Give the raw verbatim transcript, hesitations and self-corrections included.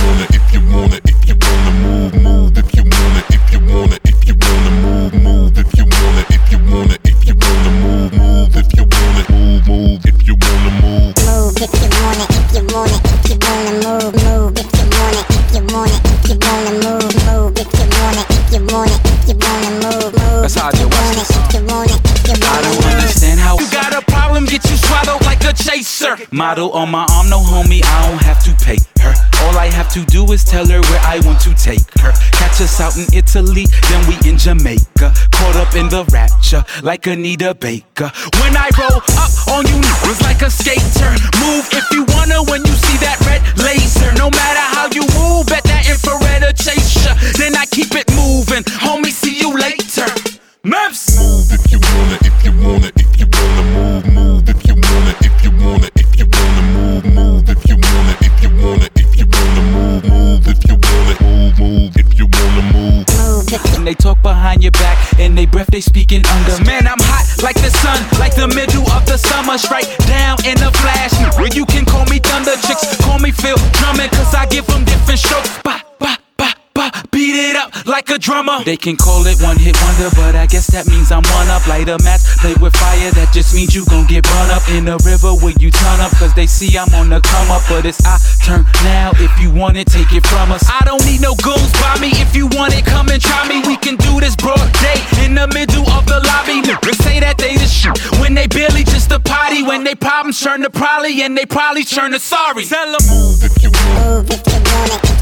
wanna, if you wanna, if you wanna move, move. If you wanna, if you wanna, if you wanna move, move. If you wanna, if you wanna, if you wanna move, move. If you wanna move, move. If you wanna move, move. If you wanna, if you wanna, if you wanna move, move. If you wanna, if you wanna, if you wanna move, move. If you wanna, if you wanna, if you wanna move, move. That's how I do it. If you wanna, if you wanna, I don't understand how you got a problem, get you swallowed like a chaser. Model on my arm, no homie, I don't have to pay her. All I have to do is tell her where I want to take her. Catch us out in Italy, then we in Jamaica. Caught up in the rapture, like Anita Baker. When I roll up on you, it's like a skater. Move if you wanna when you see that red laser. No matter how you move, bet that infrared will chase ya. Then I keep it moving, homie, see you later. Memphis. move. If you wanna, if you wanna, if you wanna move, move. If you wanna, if you wanna, if you wanna move, move. If you wanna, if you wanna, if you wanna move, move. If you wanna move, move. If you wanna move, and they talk behind your back, and they breath they speaking under. Man, I'm hot like the sun, like the middle of the summer, straight down in a flash. Where you can call me Thunder, chicks call me Phil Drummond, cause I give them different strokes. Ba, ba, ba, ba, beat it up like a drummer. They can call it one hit wonder, but I guess that means I'm one up. Light a match, play with fire, that just means you gon' get burned up in the river where you turn up, cause they see I'm on the come up. But it's our turn now, if you want it, take it from us. I don't need no goons by me, if you want it, come and try me. We can do this broad day, in the middle of the lobby. Niggas say that they the shit, when they barely just a potty. When they problems turn to probably, and they probably turn to sorry. Tell them move if you wanna. move. If you wanna,